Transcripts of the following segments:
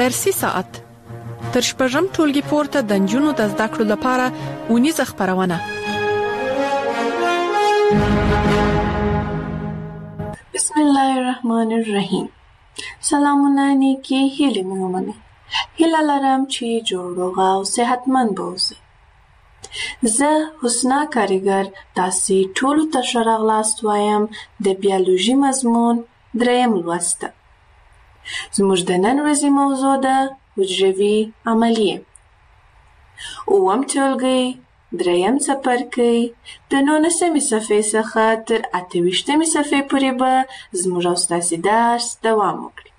درسي ساعت تر شپږم ټولګي پورته د نجونو د زده کړو لپاره اونیزه خپرونه. بسم الله الرحمن الرحیم. سلامونه نیکی هیلې مې ومنئ. هیله لرم چې جوړ روغ او صحتمند به اوسئ. زه حسنا کاریګر تاسې ټولو ته ښه راغلاست وایم د بیولوژي مضمون 3 لوست ته. زموږ د نن ورځې موضوع ده حجروي عملیې. 9م ټولګی 3م څپرکی د 19مې صفحې څخه تر 28مې صفحې پورې به زموږ او ستاسې درس دوام وکړي.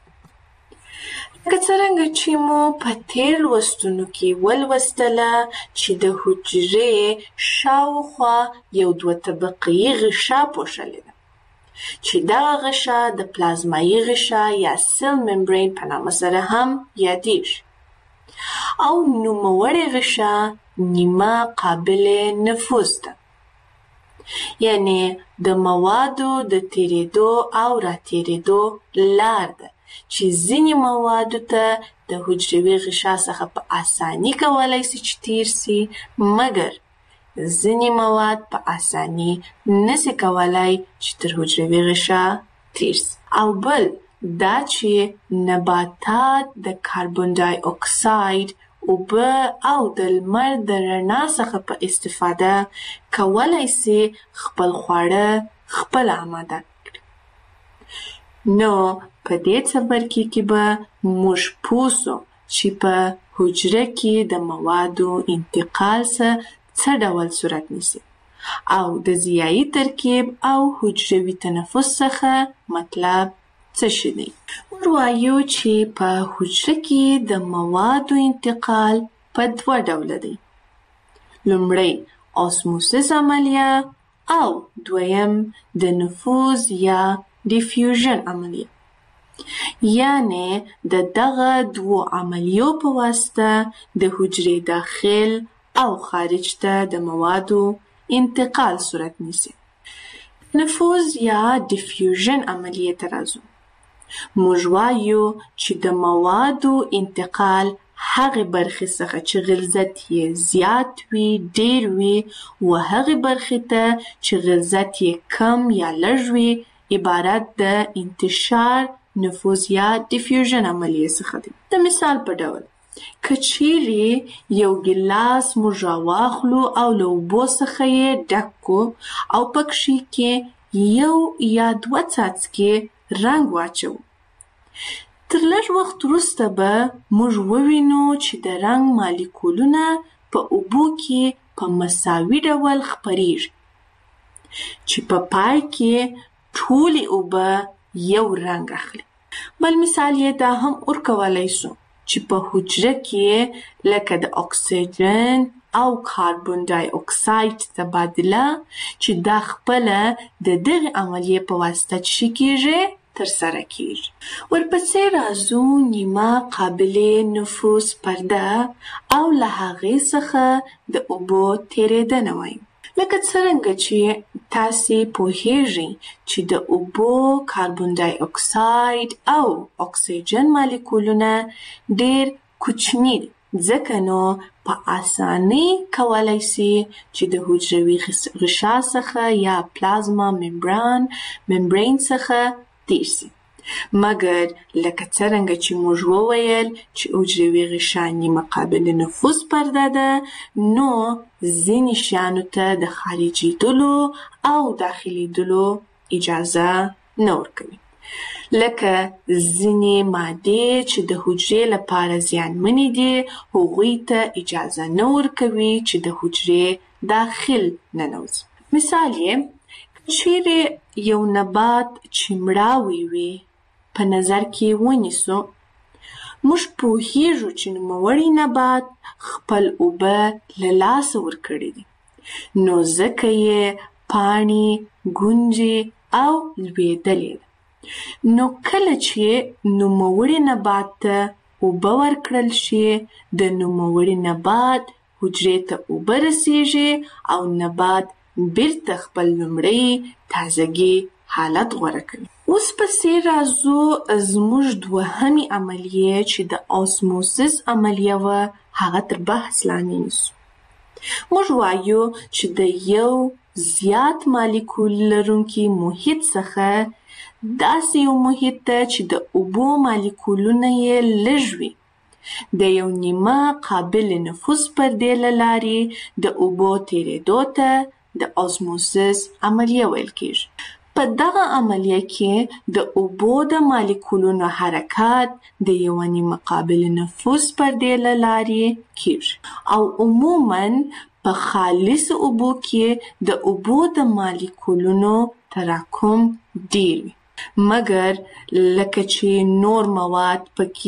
لکه څرنګه چې مو په تېر لوستونو کې ولوستله چې د حجرې شاوخوا یو 2 طبقې غشا پوښلې ده چې دغه غشا د پلازمایي غشا یا سیل ممبرین په نامه سره هم یادیږي او نوموړې غشا نیمه قابل نفوذ ده، یعنی د موادو د تیرېدو او راتېرېدو لار ده چې ځینې موادو ته د حجروي غشا څخه په اساني کولی سي چې تیر سي، مګر ځینې مواد په اساني نسي کولی چې تر حجروي غشا تیر سي. او بل دا چې نباتات د کاربن ډای اکساید، اوبه او د لمر د رڼا څخه په استفاده کولی سي خپل خواړه خپل آماده کړي. نو په دې څپرکي کې به موږ پوه سو چې په حجره کې د موادو انتقال څه ډول صورت نیسي او د ضیایي ترکیب او حجروي تنفس څخه مطلب څه شی دی. موږ وایو چې په حجره کې د موادو انتقال په 2 ډوله دی. لومړی اسموسیس عملیه او دویم د نفوذ یا ډیفیوژن عملیه، یعنی د دغه 2 عملیو په واسطه د حجرې داخل او خارج ته د موادو انتقال صورت نیسي. نفوذ یا ډیفیوژن عملیه ته راځو. موږ وایو چې د موادو انتقال هغه برخې څخه چې غلظت یې زیات وي، ډیر وي، و هغه برخې ته چې غلظت یې کم یا لږ وي عبارت د انتشار، نفوذ یا ډیفیوژن عملیه څخه دی. د مثال په ډول که چیرې یو ګیلاس موږ راواخلو او له اوبو څخه یې ډک کړو او پکښې کې 1 یا 2 څاڅکي رنګ واچو، تر لږ وخت وروسته به موږ ووینو چې د رنګ مالیکولونه په اوبو کې په مساوي ډول خپریږي چې په پای کې ټولې اوبه یو رنګ اخلي. بل مثال یې دا هم ورکولی سو چې په حجره کې لکه د اکسیجن او کاربن ډای اکساید تبادله چې دا خپله د دغې عملیې په واسطه چې کیږي ترسره کیږي. ورپسې راځو نیمه قابل نفوذ پرده او له هغې څخه د اوبو تیرېدنه وایو. لکه څرنګه چې تاسې پوهیږئ چې د اوبو، کاربن ډای اکساید او اکسیجن مالیکولونه ډیر کوچني دي، ځکه نو په اسانۍ کولی سي چې د حجروي غشا څخه یا پلازما ممبرین څخه تیر سي. مګر لکه څرنګه چې موږ وویل چې حجروي غشا نیمه قابل نفوذ پرده ده، نو ځینې شیانو ته د خارجېدلو او داخلېدلو اجازه نه ورکوي. لکه ځینې مادې چې د حجرې لپاره زیانمنې دي، هغوی ته اجازه نه ورکوي چې د حجرې داخل ننوځي. مثال یې چیرې یو نبات چې مړاوی وي په نظر کې ونیسو، موږ پوهیږو چې نوموړی نبات خپل اوبه له لاسه ورکړي دي، نو ځکه یې پاڼې، ګونجې او لوېدلې ده. نو کله چې نوموړي نبات ته اوبه ورکړل شي، د نوموړي نبات حجرې ته اوبه رسیږي او نبات بیرته خپل لومړی تازګي حالت غوره کوي. اوس پسې راځو زموږ دوهمې عملیه چې د اوسموسیس عملیه وه هغه تر بحث لاندې نیسو. موږ وایو چې د یو زیات مالیکول لرونکي محیط څخه داسې یو محیط ته چې د اوبو مالیکولونه یې لږ وي د یو نیمه قابل نفوذ پردې له لارې د اوبو تېرېدو ته د اوسموسیس عملیه ویل کېږي. په دغه عملیه کې د اوبو د مالیکولونو حرکت د یوه نیمه قابل نفوذ پردې له لارې کېږي او عموماً په خالص اوبو کې د اوبو د مالیکولونو تراکم ډېر وي. مګر لکه چې نور مواد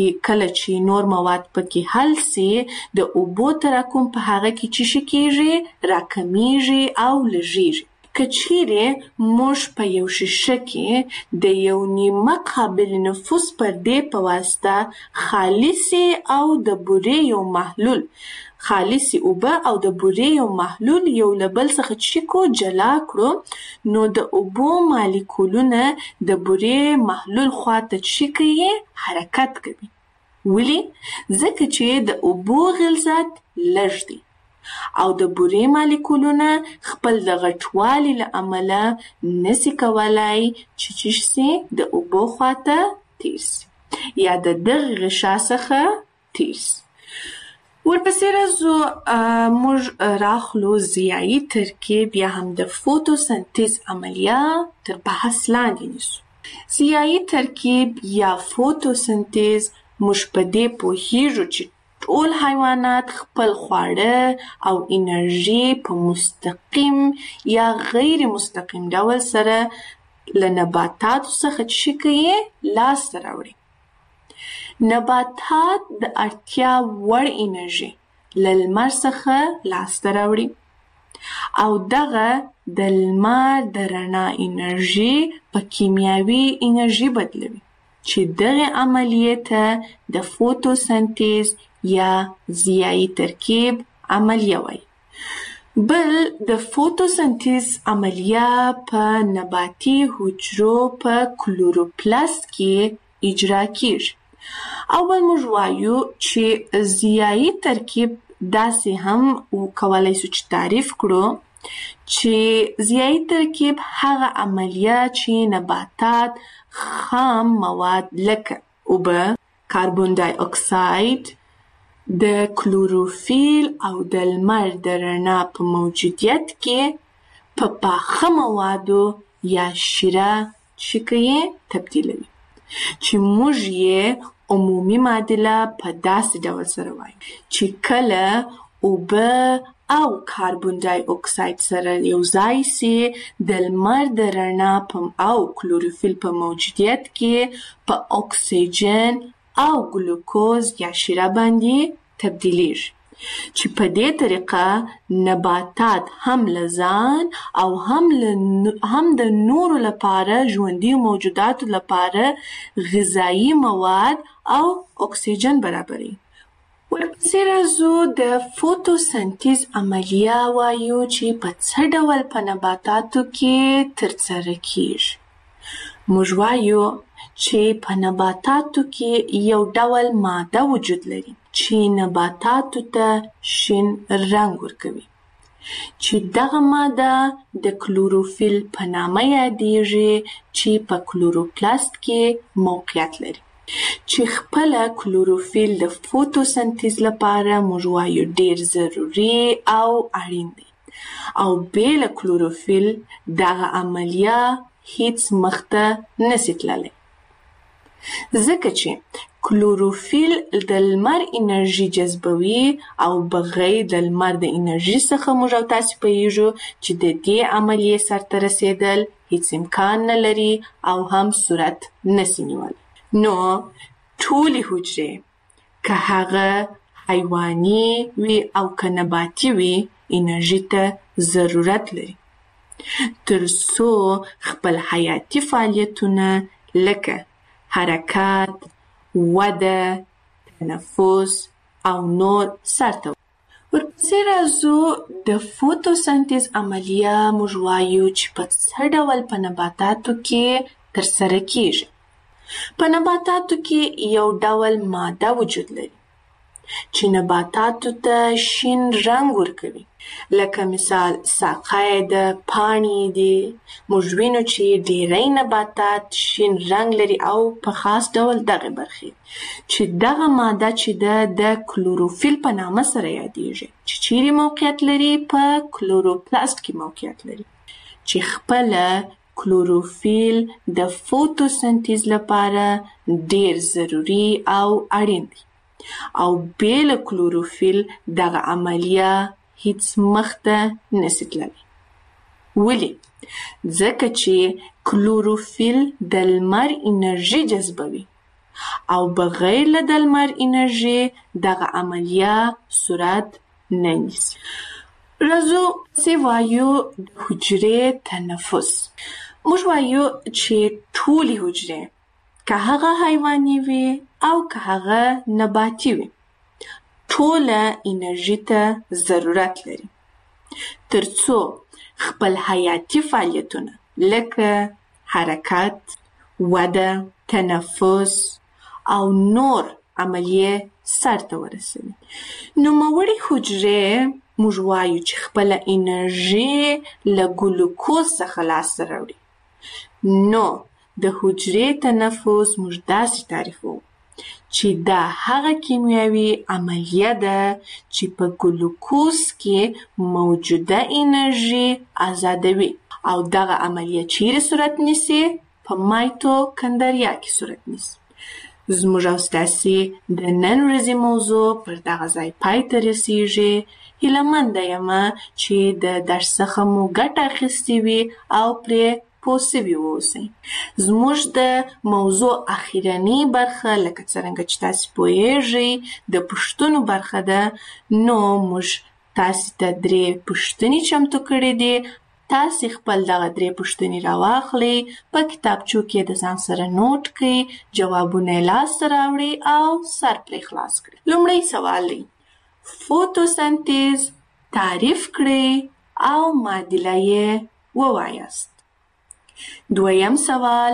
پکې حل سي د اوبو تراکم په هغه کې څه کېږي راکمیږي او لږیږي. که چیرې موږ په یو شیشه کې د یو نیمه قابل نفوذ پردې په واسطه خالصې او د بورې یو محلول خالصې اوبه او د بورې یو محلول یو له بل څخه جلا کړو نو د اوبو مالیکولونه د بورې محلول خواته حرکت کوي. ولې؟ ځکه چې د اوبو غلظت لږ دی او د بورې مالیکولونه خپل د غټوالي له امله نسي کولای چې د اوبو خواته تیر سي یا د دغه غشا څخه تیر سي. ورپسې راځو موږ راخلو ضیایي ترکیب یا هم د فوتوسنتیز عملیه تر بحث لاندې نیسو. ضیایي ترکیب یا فوتوسنتیز موږ په دې پوهیږو چې ټول حیوانات خپل خواړه او انرژي په مستقیم یا غیر مستقیم ډول سره له نباتاتو څخه لاسته راوړي. نباتات د اړتیا وړ انرژي له لمر څخه لاسته راوړي او دغه د لمر د رڼا انرژي په کیمیاوي انرژي بدلوي چې دغه عملیه ته د فوتوسنتیز یا ضیایي ترکیب عملیه وایي. بل د فوتوسنتیز عملیه په نباتي حجرو په کلوروپلاست کې اجرا کیږي. اول موږ وایو چې ضیایي ترکیب داسې هم کولای شو چې تعریف کړو چې ضیایي ترکیب هغه عملیه چې نباتات خام مواد لکه اوبه، کاربن دای اکساید، د کلوروفیل او د لمر د رڼا په موجودیت کې په پاخه موادو یا شیره تبدیلوي چې موږ یې عمومي معادله په داسې ډول سره وایو چې کله اوبه او کاربن دای اکساید سره یو ځای سي د لمر د رڼا او کلوروفیل په موجودیت کې په اکسیجن او ګلوکوز یا شیره باندې تبدیلیږي چې په دې طریقه نباتات هم له ځان او هم د نورو لپاره ژوندي موجوداتو لپاره غذایي مواد او اکسیجن برابروي. ورپسې راځو د فوتوسنتیز عملیه وایو چې په څه ډول په نباتاتو کې ترسره کیږي. موږ وایو چې په نباتاتو کې یو ډول ماده وجود لري چې نباتاتو ته شین رنګ ورکوي چې دغه ماده د کلوروفیل په نامه یادیږي چې په کلوروپلاست کې موقعیت لري چې خپل کلوروفیل د فوتوسنتیز لپاره موږ وایو ډیر ضروري او اړین دی او بېله کلوروفیل دغه عملیه هیڅ مخته نشي تللی ځکه چې کلوروفیل د لمر انرژي جذبوي او بغیر د لمر د انرژي څخه موږ او تاسو پوهیږو چې د دې عملیې سرته رسیدل هیڅ امکان نه لري او هم صورت نشي نیولی. نو ټولې حجرې که هغه حیواني وي او که نباتي وي انرژي ته ضرورت لري تر څو خپل حیاتي فعالیتونه لکه حرکت، وده، تنفس او نور سرته ورپسې راځو د فوتوسنتیز عملیه موږ وایو چې په څه ډول په نباتاتو کې ترسره کیږي. په نباتاتو کې یو ډول ماده وجود لري چې نباتاتو ته شین رنګ ورکوي. لکه مثال ساقه د پاڼې دی. موږ وینو چې ډیری نباتات شین رنګ لري او په خاص ډول دغه برخې چې دغه ماده چې د کلوروفیل په نامه سره یادیږي چې چیرې موقعیت لري په کلوروپلاست کې موقعیت لري چې خپله کلوروفیل د فوتوسنتیز لپاره ډیر ضروري او اړین دی او بې له کلوروفیل دغه عملیه هیڅ مخته نشي تللی. ولې؟ ځکه چې کلوروفیل د لمر انرژي جذبوي او بغیر له د لمر انرژي دغه عملیه صورت نه نیسي. راځو چې وایو د حجرې تنفس. موږ وایو چې ټولې حجرې که هغه حیواني وي او که هغه نباتي وي ټوله انرژي ته ضرورت لري ترڅو خپل حیاتي فعالیتونه لکه حرکت، وده، تنفس او نور عملیې سرته ورسوي. نوموړې حجرې موږ وایو چې خپله انرژي له ګلوکوز څخه لاسته راوړي. نو د حجرې تنفس موږ داسې تعریفوو چې دا هغه کیمیاوي عملیه ده چې په ګلوکوز کې موجوده انرژي آزادوي او دغه عملیه چیرې صورت نیسي؟ په مایتوکندریا کې صورت نیسي. زموږ او ستاسې د نن ورځې موضوع پر دغه ځای پای ته رسیږي. هیلهمنده یمه چې د درس څخه مو ګټه اخیستې وي او پرې پوه سوي واوسئ. زموږ د موضوع اخیرنۍ برخه لکه څرنګه چې تاسې پوهیږئ د پوښتنو برخه ده. نو موږ تاسې ته 3 پوښتنې چمتو کړې دي. تاسې خپل دغه 3 پوښتنې راواخلئ، په کتابچو کې د ځان سره نوټ کړئ، جوابونه یې لاسته راوړئ او سر پرې خلاص کړئ. لومړی سوال دی فوتوسنتیز تعریف کړئ او معادله یې ووایاست. دویم سوال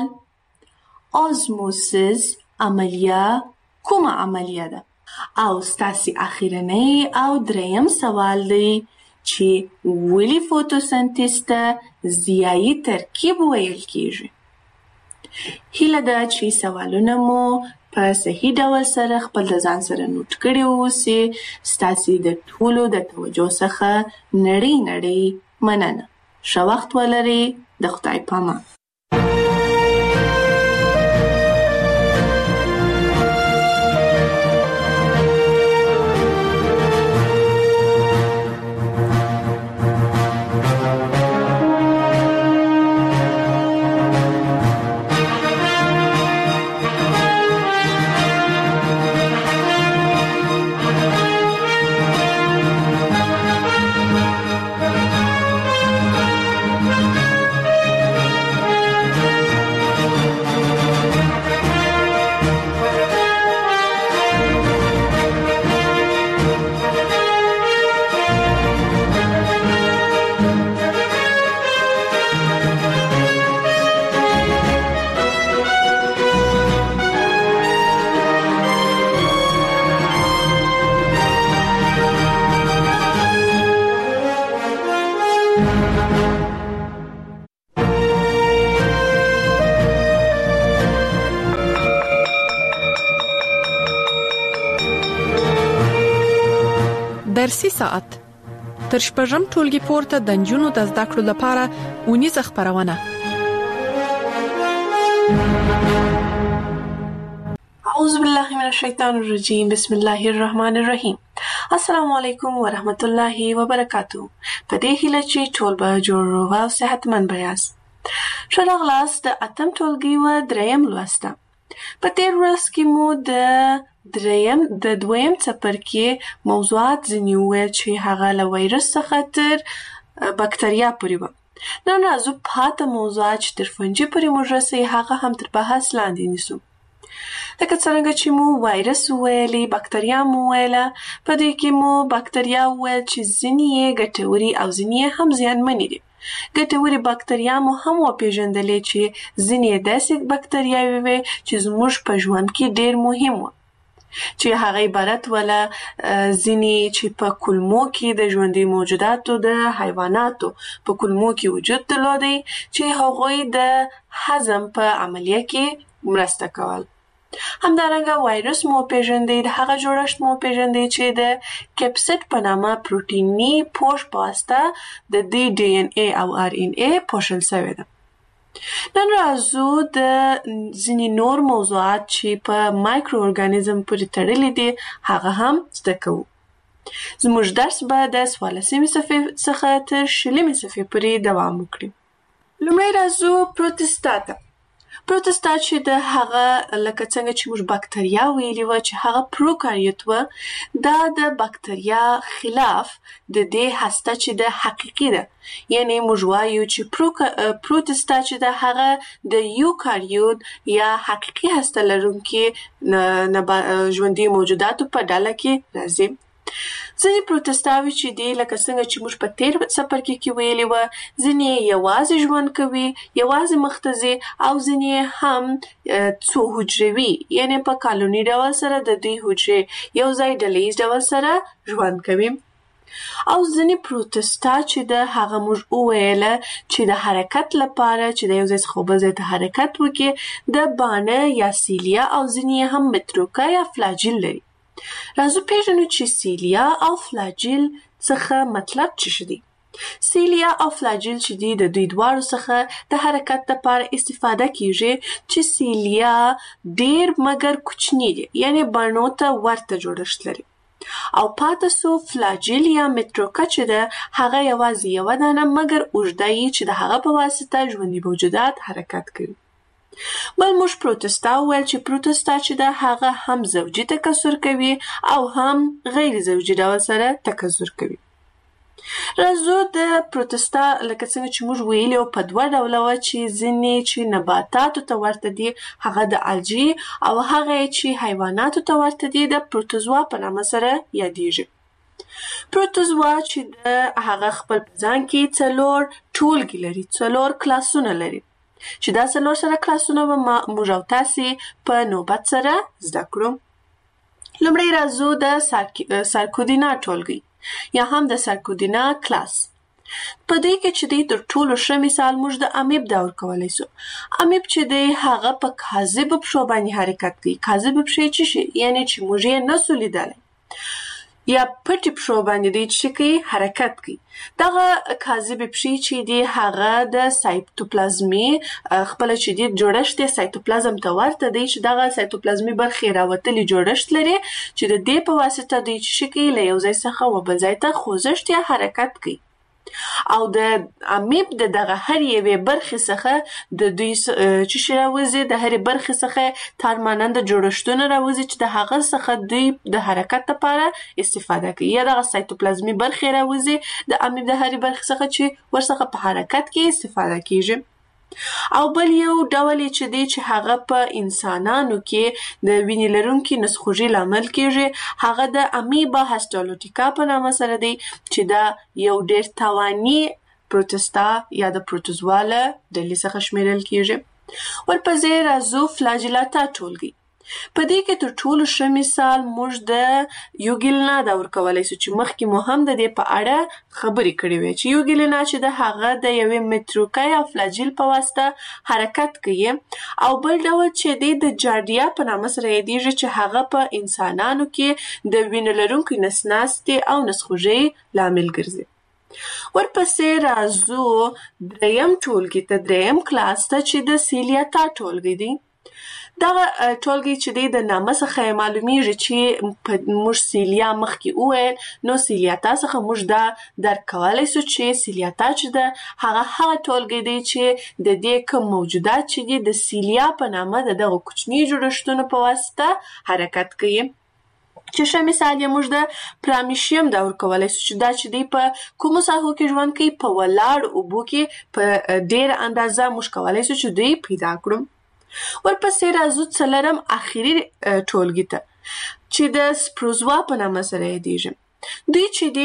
آزموسیس عملیه کومه عملیه ده؟ او ستاسې اخیرنۍ او دریم سوال دی چې ولې فوتوسنتیز ته ضیایي ترکیب ویل کیږي؟ هیله ده چې سوالونه مو په صحیح ډول سره خپل د ځان سره نوٹ کړي اوسئ. ستاسې د ټولو د توجه څخه نړۍ مننه. ښه وخت ولرئ. د خدای پامان. درسي ساعت تر شپږم ټولګي پورته د نجونو د زده کړو لپاره اونیزه خبرونه. اعوذ بالله من الشیطان الرجیم. بسم الله الرحمن الرحیم. السلام علیکم ورحمت الله وبرکاتہ. په دې هیله چې ټول به جوړ روغ او صحتمند یاست. ښه راغلاست د 8م ټولګي و 3م لوسته. په تیر ورځ کې مو د دویم څپرکي موضوعات ځینې وویل چې هغه له وایرس څخه تر بکتریا پورې وه. نن راځو پاته موضوعات چې تر فنجي پورې موږ رسوي هغه هم تر بحث لاندې نیسو. لکه څرنګه چې مو وایرس وویلې، بکتریا مو وویله، په دې کې مو بکتریا وویل چې ځینې یې ګټورې او ځینې یې هم زیانمنې دي. ګټورې بکتریا مو هم وپېژندلې چې ځینې یې داسې بکتریاوې وې چې زموږ په ژوند کې ډېر مهم وو، چې هغه عبارت وله ځینې چې په کولمو کې د ژوندي موجوداتو د حیواناتو په کولمو کې وجود درلودی، چې هغوی د هضم په عملیه کې مرسته کول. همدارنګه وایرس مو پیژندې، د هغه جوړښت مو پیژندې چې د کپسید په نامه پروتیني پوښ په واسطه د دې ډي ان اي او ار ان اي پوښل شوی ده. نن راځو د ځینې نور موضوعات چې په مایکرو ارګانیزم پورې تړلي دي هغه هم زده کوو. زموږ درس به د 14مې صفحې څخه تر 20مې صفحې پورې دوام وکړي. لومړی راځو پروتستا ته. پروتستا چې د هغه لکه څنګه چې موږ بکتریا ویلي وه چې هغه پروکاریوت وه، دا د بکتریا خلاف د دې هسته چې د حقیقي ده، یعنی موږ وایو چې پروتستا چې د هغه د یوکاریوت یا حقیقي هسته لرونکي ژوندي موجوداتو په ډله کې راځي. ځینې پروتستاوي چې دي لکه څنګه چې موږ په تیر څپرکي کې ویلي وه، ځینې یوازې ژوند کوي، یوازې مخته ځي، او ځینې هم څو حجروي، یعنی په کالوني ډول سره د دوی حجرې یو ځای ډلیز ډول سره ژوند کوي. او ځینې پروتستا چې د هغه موږ وویله چې د حرکت لپاره چې د یو ځای څخه بل ځای ته حرکت وکړي د بانه یا سیلیا او ځینې هم متروکه یا فلاجیل لري. راځو پیژنو چې سیلیا او فلاجیل څخه مطلب څه دي. سیلیا او فلاجیل چې دي د دوی دواړو څخه د حرکت لپاره استفاده کیږي، چې سیلیا ډیر مګر کوچنی دي، یعنی بڼو ته ورته جوړښت لري، او پاتې سو فلاجیل یا متروکه چې ده هغه یوازې یوه دانه مګر اوږده یي چې د هغه په واسطه ژوندي موجودات حرکت کوي. بل موږ پروتستا وویل چې پروتستا چې ده هغه هم زوجي تکثر کوي او هم غیر زوجي ډول سره تکثر کوي. راځو د پروتستا لکه څنګه چې موږ ویلي په دوه ډوله وه، چې ځینې چې نباتاتو ته ورته دي هغه د الجی، او هغه چې حیواناتو ته ورته دي د پروتوزوا په نامه سره یادیږي. پروتوزوا چې هغه خپل په ځان کې 4 ټولګي لري، 4 کلاسونه لري، چې دا 4 سره کلاسونه به موږ او تاسې په نوبت سره زده کړو. لومړی راځو د سارکودینا ټولګي یا هم د سارکودینا کلاس. په دې کې چې دی تر ټولو ښه مثال موږ د امیب دا ورکولی سو. امیب چې دی هغه په کاذبو پښو باندې حرکت کوي. کاذبې پښې څه شي؟ یعنی چې موږ یې نسو لیدلی، یا پټې پښو باندې دی چې کوي حرکت کوي. دغه کاذبې پښې چې دی هغه د سایتوپلازمي خپله چې دی جوړښت یې سایتوپلازم ته ورته دی، چې دغه سایتوپلازمي برخې راوتلي جوړښت لري، چې د دې په واسطه دوی چې کوي له یو ځای څخه و بل ځای ته خوځښت یا حرکت کوي. او د امیب د دغه هر یوې برخې څخه د دوی چې راوځي، د هرې برخې څخه تارماننده جوړښتونه راوځي چې د هغه څخه دوی د حرکت لپاره استفاده کوي، یا دغه سایتوپلازمي برخې راوځي د امیب د هرې برخې څخه چې ورڅخه په حرکت کې استفاده کیږي. او بل یو ډول چې دی چې هغه په انسانانو کې د وینې لرونکي نسخوږي لامل کیږي، هغه د امیبا هسټالوټیکا په نامه سره دی، چې دا یو ډیر توانی پروتستا یا د پروتوزوا له ډلې څخه شمیرل کیږي. ورپسې راځو فلاجیلاتا ټولګي. په دې کې تر ټولو ښه مثال موږ د یوګیلنا دا ورکولی سو، چې مخکې مو هم د دې په اړه خبرې کړې وې، چې یوګیلنا چې د هغه د یوې متروکه یا فلاجیل په واسطه حرکت کوي. او بل ډول چې دی د جاردیا په نامه سره یادیږي، چې هغه په انسانانو کې د وینې لرونکي نسناستې او نسخوږۍ لامل ګرځي. ورپسې راځو دریم ټولګي ته، دریم کلاس ته، چې د سیلیاتا ټولګي دی. دغه ټولګي چې دی د نامه څخه معلومیږي چې موږ سیلیا مخکې وویل، نو سیلیاتا څخه موږ دا درک کولی سو چې سیلیاتا چې ده هغه ټولګي دی چې د دې کوم موجودات چې دي د سیلیا په نامه د دغه کوچني جوړښتونو په واسطه حرکت کوي. چې ښه مثال یې موږ د پرامیشیم دا ورکولی سو، چې دا چې دی په کومو ساحو کې ژوند کوي؟ په ولاړ اوبو کې په ډېره اندازه موږ کولی سو چې دوی پیدا کړو. ورپسې راځو څلورم اخیری ټولګي ته چې د سپروزوا په نامه سره یادیږي. دوی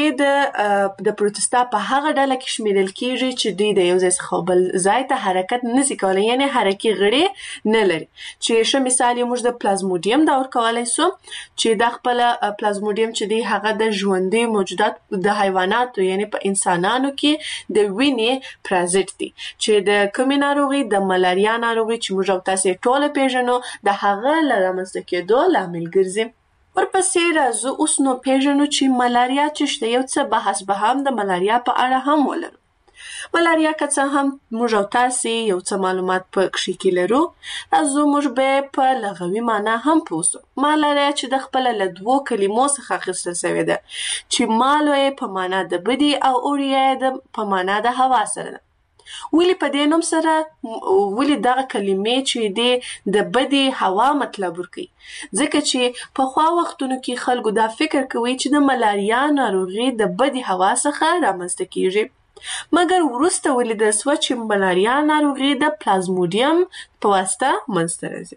چې د پروتستا په هغه ډله کې شمیرل کیږي چې دوی د یو ځای څخه بل ځای ته حرکت نشي کولی، یعنی حرکي غړي نه لري. چې ښه مثال یې موږ د پلازموډیم دا ورکولی سو چې دا خپل پلازموډیم چې دی هغه د ژوندي موجودات د حیواناتو یعنی په انسانانو کې د وینې پرازیت دی چې د کومې ناروغي د ملاریا ناروغي چې موږ او تاسو ټول پیژنو د هغه له رامنځته کېدو لامل ګرځي. ورپسې راځو اوس نو پیژنو چې ملاریا څه شته. یو څه بحث به هم د ملاریا په اړه هم ولرو. ملاریا که څه هم موږ او تاسو یو څه معلومات په کښې کې لرو، راځو موږ به په لغوي معنا هم پوه سو. ملاریا چې د خپله له دوو کلمو څخه اخیستل سوې ده چې مالو یې په معنا د بدي او اوریا یې په معنا د هوا سره ده. ولې په دې نوم سره ولې دغه کلمې چې دی د بدی هوا مطلب ورکوي؟ ځکه چې پخوا وختونو کې خلکو دا فکر کوي چې د ملاریا ناروغي د بدی هوا څخه رامنځته کیږي، مګر وروسته ولیدل سوه چې ملاریا ناروغي د پلازموډیم په واسطه منځته راځي.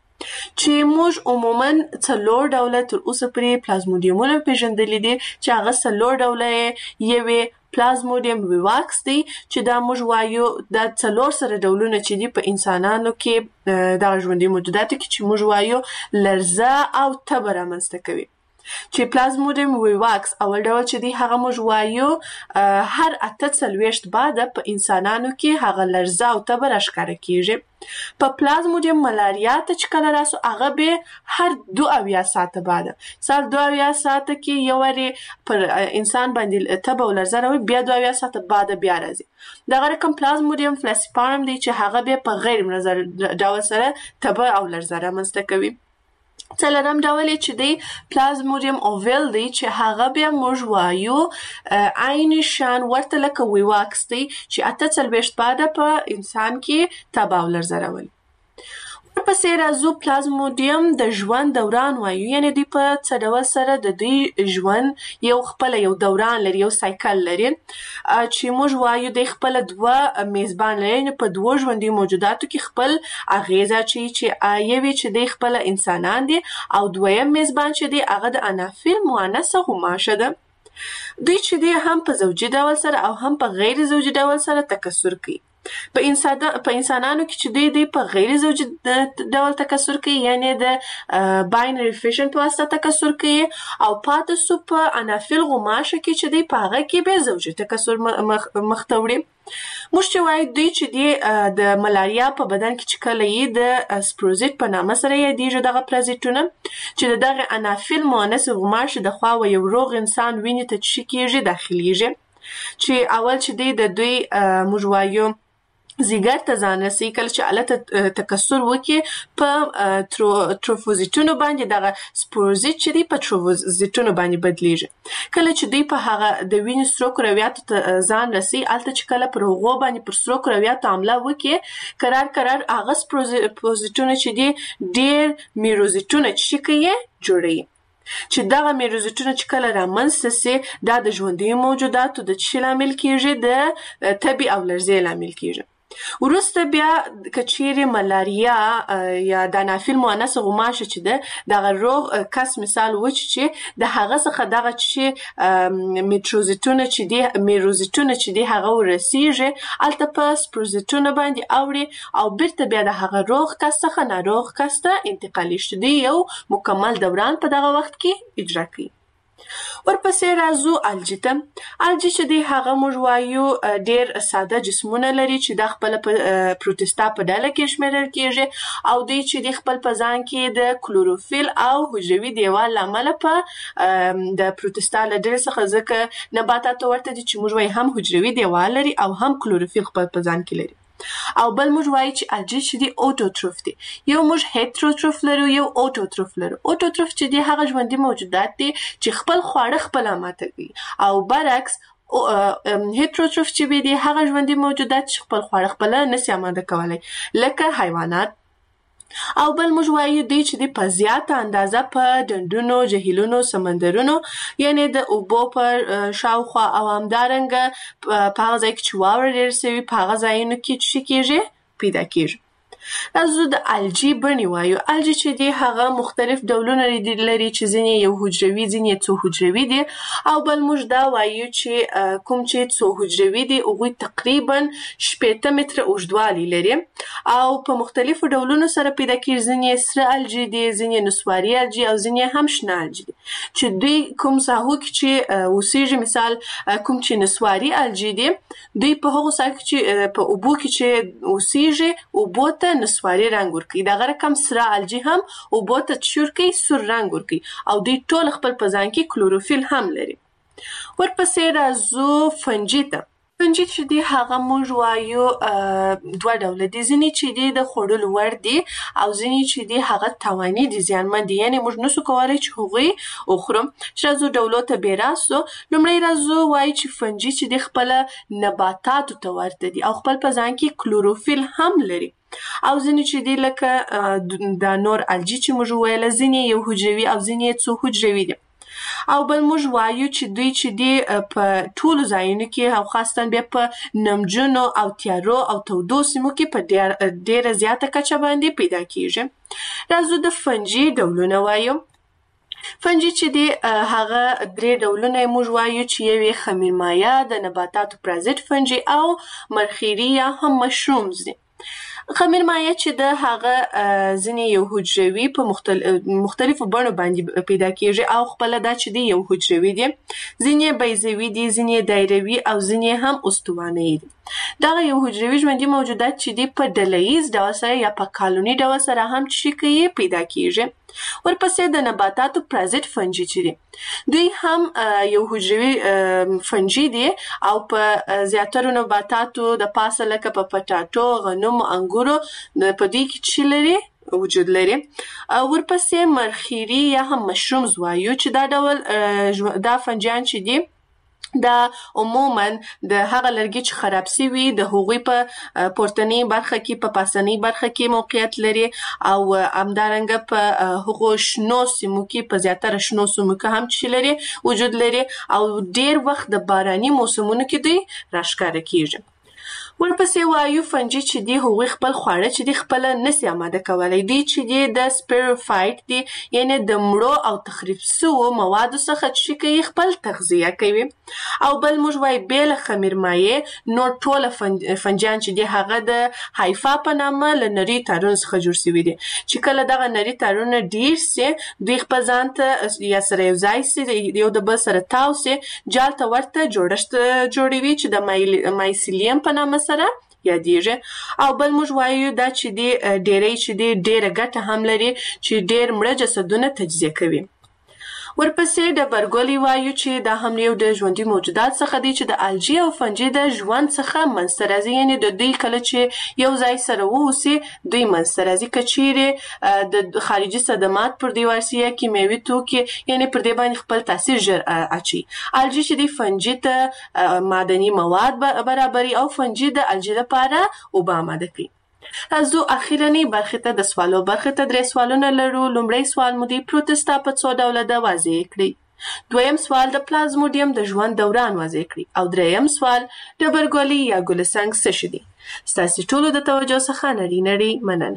چې موږ عموما 4 ډوله تر اوسه پورې پلازموډیمونه پیژندلي دي چې هغه 4 ډوله یې پلازموډیم ویواکس دی چې دا موږ وایو د 4 سره ډولونه چې دي په انسانانو کې د ژوندي موجوداتو کې چې موږ وایو لرزه او تبه رامنځته کوي. چې پلازموډیم ویواکس اول ډول چې دی هغه موږ وایو هر 48 بعده په انسانانو کې هغه لرزه او تبه راښکاره کیږي. په پلازموډیم ملاریا ته چې کله راسو هغه به هر 72 ساعته بعده سال 72 ساعته کې یو وارې پر انسان باندې تبه او لرزه راوي، بیا 72 ساعته بعده بیا راځي. دغه رقم پلازموډیم فلاسیپارم دی چې هغه به په غیر منظر ډول سره تبه او لرزه رامنځته کوي. څلورم ډول چې دی پلازموډیم اوویل دی چې هغه بیا موږ وایو عین شان ورته لکه ویواکس دی چې 48 بعده په انسان کې تبه او لرزه راولي. ورپسې راځو پلازموډیم د ژوند دوران وایو، یعنی دوی په څه ډول سره د دوی ژوند یو خپله یو دوران لري، یو سایکل لري چې موږ وایو دوی خپله 2 میزبان لري، یعنی په 2 ژوندي موجوداتو کې خپل اغیز اچوي چې یوې چې دوی خپله انسانان دي او دویم میزبان چې دی هغه د انافیل مؤنثه غوماشه ده. دوی چې دی هم په زوجي ډول سره او هم په غیر زوجي ډول سره تکثر کوي. په انسانانو کې چې دوی په غیر زوجي ډول تکثر کوي، یعنی د باینری فیشن په واسطه تکثر کوي، او پاتې سو په انافیل غوماشه کې چې دوی په هغه کې به زوجي تکثر مخته وړي. موږ چې وایو دوی چې دی د ملاریا په بدن کې چې کله یې د سپروزیت په نامه سره یادیږي دغه پرازیتونه چې د دغه انافیل مؤنث غوماشې د خوا یو روغ انسان وینې ته چې کیږي داخليږي، چې اول چې دی د دوی موږ وایو زیګر ته ځان رسي، کله چې الته تکثر وکړي په تروفوزیتونو باندې دغه سپوروزیت چې دی په تروفوزیتونو باندې بدلیږي. کله چې دوی په هغه د وینې سرو کرویاتو ته ځان رسي، الته چې کله پر هغو باندې پر سرو کرویاتو حمله وکړي قرار هغه سپوروزیتونه چې دی ډیر میروزیتونه چې کوي جوړوي، چې دغه میروزیتونه چې کله رامنځته سي دا د ژوندي موجوداتو د څه لامل کیږي؟ د تبې او لرزې لامل کیږي. وروسته بیا کچېرې ملاریا یا د انافیل مؤنثه غوماشه چې ده دغه روغ کس مثال و چې د هغه څخه دغه چې میروزیتونه چې دي هغه ورسیږي الته په سپروزیتونه باندې اوړي او بیرته بیا د هغه روغ کس څخه ناروغ کس ته انتقالي شي، دی یو مکمل دوران په دغه وخت کې اجرا کوي. ورپسې راځو الجی ته. الجی چې دی هغه موږ وایو ډیر ساده جسمونه لري چې د خپل پروتستا په ډله کې شمیرل کیږي او دوی چې د خپل په ځان کې د کلوروفیل او حجروي دیوال لامل په د پروتستا له ډلې څخه ځکه نباتات ورته دي چې موږ وایو هم حجروي دیوال لري او هم کلوروفیل خپل په ځان کې لري. او بل موږ وایو چې الجی چې دی اوټوټروف دی. یو موږ هیټروټروف لرو، یو اوټوټروف لرو. اوټوټروف چې دی هغه ژوندي موجودات دي چې خپل خواړه خپله ماتوي، او برعکس هیټروټروف چې دی هغه ژوندي موجودات چې خپل خواړه خپله نسي اماده کولی لکه حیوانات. او بل موږ وایو دی چې دی په زیاته اندازه په ډنډونو، جهیلونو، سمندرونو یعنی د اوبو په شاوخوا او همدارنګه په هغه ځای کې چې واوره ډېره سوي په هغه ځایونو کې چې کیږي پیدا کیږي. راځو د الجی بڼې وایو. الجی چې دی هغه مختلف ډولونه لري چې ځینې یو حجروي ځینې څو حجروي دي او بل موږ دا وایو چې کوم چې څو حجروي دي هغوی تقریبا 8 متره اوږدوالی لري او په مختلفو ډولونو سره پیدا کېږي. ځینې سره الجی دي، ځینې نسواري الجی او ځینې هم شنه الجی دي چې دوی کوم ساحو کې چې اوسېږي. مثال کوم چې نسواري الجی دي دوی په هغو ساحو کې چې په اوبو کې چې اوسېږي اوبو ته نسواري رنګ ورکوي. دغه رقم سره الجی هم اوبو ته چور کوي، سور رنګ ورکوي او دوی ټول خپل په ځان کې کلوروفیل هم لري. ورپسې راځو فنجي ته. فنجي چې دی هغه موږ وایو دوه ډوله دي. ځینې چې دی د خوړلو وړ دي او ځینې چې دی هغه تاواني دي، زیانمن دي، یعنې موږ نسو کولی چې هغوی وخورو. چې راځو ډولو ته بې راسو. لومړی راځو وایو چې فنجي چې دی خپله نباتاتو ته ورته دي او خپل په ځان کې کلوروفیل هم لري. او ځینې چې دی لکه دا نور الجی چې موږ وویله ځینې یو حجروي او ځینې څو حجروي دي. او بل موږ وایو چې دوی چې دی په ټولو ځایونو کې او خاصتاً بیا په نمجنو او تیارو او تودو سیمو کې په ډېره زیاته کچه باندې پیدا کېږي. راځو د فنجي ډولونه وایو. فنجي چې دی هغه 3 ډولونه موږ وایو چې یو یې خمیرمایه، د نباتاتو پرازیت فنجي او مرخیري یا هم مشرومز دي. خمیرمایه چې د هغه ځینې یو حجروي په مختلفو بڼو باندې پیدا کېږي او خپله دا چې دی یو حجروي دي، ځینې بیضوي دي، ځینې دایروي او ځینې هم استوانه‌یي دي. دغه یو حجروي ژوندي موجودات چې دی په ډلهییز ډول سره یا په کالوني ډول سره هم چې کوي پیدا کېږي. ورپسې د نباتاتو پرازیت فنجي چې دي دوی هم یو حجروي فنجي دي او په زیاترو نباتاتو د پاسه لکه په پټاټو، غنمو، انګورو په دوی کې چې لري وجود لري. ورپسې مرخیري یا هم مشرومز وایو چې دا ډول دا فنجیان چې دي دا عموماً د هغه لرګي چې خراب سوي د هغوی په پورتنۍ برخه کې په پاسنۍ برخه کې موقعیت لري او همدارنګه په هغو شنو سیمو کې په زیاتره شنو سیمو کې هم چې لري وجود لري او ډېر وخت د باراني موسمونو کې دوی راښکاره کېږي. ورپسې وایو فنجي چې دی هغوی خپل خواړه چې دی خپله نسي اماده کولی. دوی چې دی د سپیروفایټ دی، یعنې د مړو او تخریب سوو موادو څخه چې کوي خپل تغذیه کوي. او بل موږ وایو بې له خمیرمایې نور ټوله فنجیان چې دی هغه د هایفا په نامه له نري تارونو څخه جوړ سوي دي چې کله دغه نري تارونه ډېر سي دوی خپل ځان ته یا سره یو ځای سي، یو د بل سره تاو سي، جال ته ورته جوړښت جوړوي چې د مایسیلیم په نامه سره یادېږي. او بل موږ وایو دا چې دی ډېری چې دی ډېره ګټه هم لري چې ډېر مړه جسدونه تجزیه کوي. ورپسې ډبرګولي وایو چې دا هم یو د ژوندي موجودات څخه دی چې د الجی او فنجي د ژوند څخه منځته راځي، یعنې د دوی کله چې یو ځای سره واوسي دوی منځته راځي. که چیرې د خارجي صدمات پر دې ورسي یا کیمیاوي توکي یعنې پر دې باندې خپل تاثیر ژر اچوي. الجی چې دی فنجي ته معدني مواد برابري او فنجي د الجی لپاره اوبه آماده کوي. راځو اخیرنۍ برخې ته د سوالو برخې ته 3 سوالونه لرو. لومړی سوال مو دی پروتستا په څو ډوله ده واضح کړئ. دویم سوال د پلازموډیم د ژوند دوران واضح کړئ او دریم سوال ډبرګولي یا ګلسنګ څه شي دي. ستاسې ټولو د توجه څخه نړۍ مننه.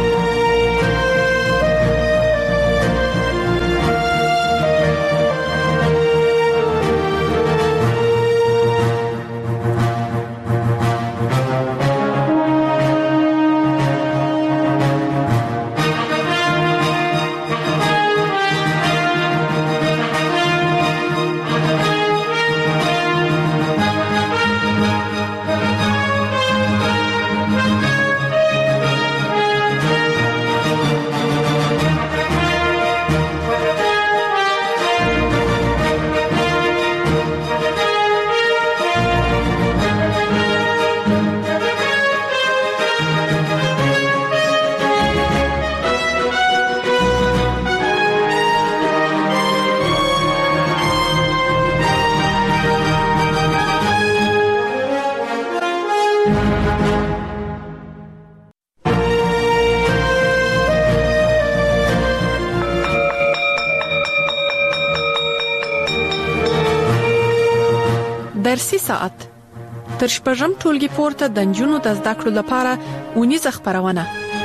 درسي ساعت تر شپږم ټولګي پورته د نجونو د زده کړو لپاره اونیزه خبرونه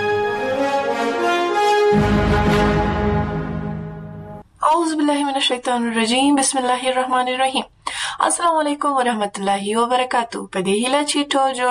اعوذ بالله من الشیطان الرجیم. بسم الله الرحمن الرحیم. السلام علیکم ورحمت الله وبرکاتہ. په دې هیله چې ټول